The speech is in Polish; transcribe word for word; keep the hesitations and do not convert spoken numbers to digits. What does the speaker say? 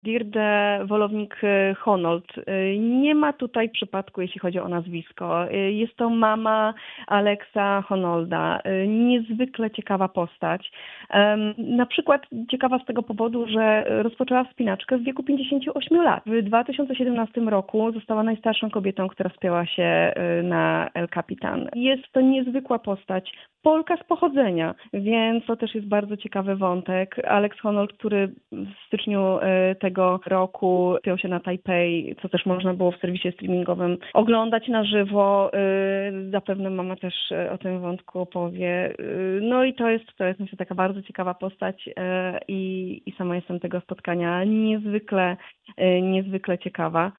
Deirdre Wolownik-Honold. Nie ma tutaj przypadku, jeśli chodzi o nazwisko. Jest to mama Alexa Honolda. Niezwykle ciekawa postać. Na przykład ciekawa z tego powodu, że rozpoczęła wspinaczkę w wieku pięćdziesięciu ośmiu lat. W dwa tysiące siedemnastym roku została najstarszą kobietą, która wspięła się na El Capitan. Jest to niezwykła postać. Polka z pochodzenia, więc to też jest bardzo ciekawy wątek. Alex Honnold, który w styczniu tego roku wspiął się na Tajpej, co też można było w serwisie streamingowym oglądać na żywo. Zapewne mama też o tym wątku opowie. No i to jest, to jest myślę taka bardzo ciekawa postać i, i sama jestem tego spotkania niezwykle, niezwykle ciekawa.